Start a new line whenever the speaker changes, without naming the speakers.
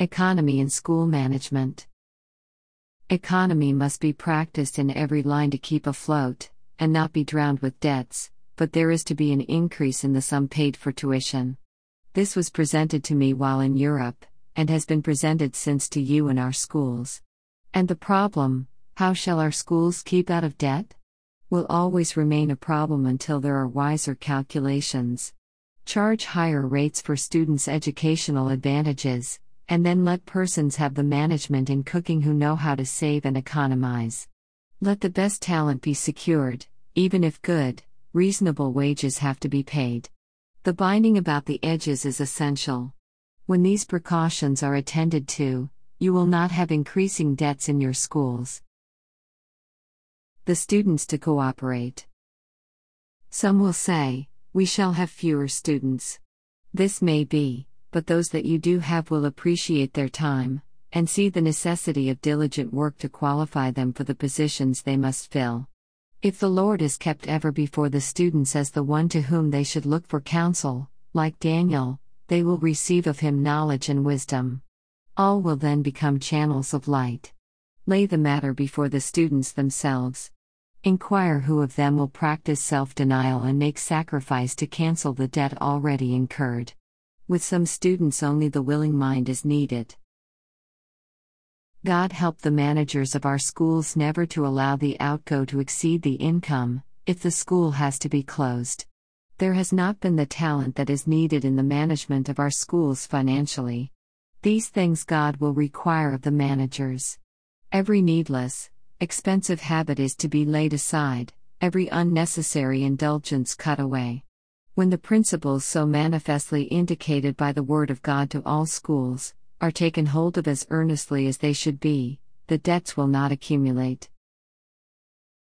Economy in school management. Economy must be practiced in every line to keep afloat, and not be drowned with debts, but there is to be an increase in the sum paid for tuition. This was presented to me while in Europe, and has been presented since to you in our schools. And the problem, how shall our schools keep out of debt? Will always remain a problem until there are wiser calculations. Charge higher rates for students' educational advantages, and then let persons have the management in cooking who know how to save and economize. Let the best talent be secured, even if good, reasonable wages have to be paid. The binding about the edges is essential. When these precautions are attended to, you will not have increasing debts in your schools. The students to cooperate. Some will say, we shall have fewer students. This may be, but those that you do have will appreciate their time, and see the necessity of diligent work to qualify them for the positions they must fill. If the Lord is kept ever before the students as the one to whom they should look for counsel, like Daniel, they will receive of him knowledge and wisdom. All will then become channels of light. Lay the matter before the students themselves. Inquire who of them will practice self-denial and make sacrifice to cancel the debt already incurred. With some students only the willing mind is needed. God help the managers of our schools never to allow the outgo to exceed the income, if the school has to be closed. There has not been the talent that is needed in the management of our schools financially. These things God will require of the managers. Every needless, expensive habit is to be laid aside, every unnecessary indulgence cut away. When the principles so manifestly indicated by the Word of God to all schools are taken hold of as earnestly as they should be, the debts will not accumulate.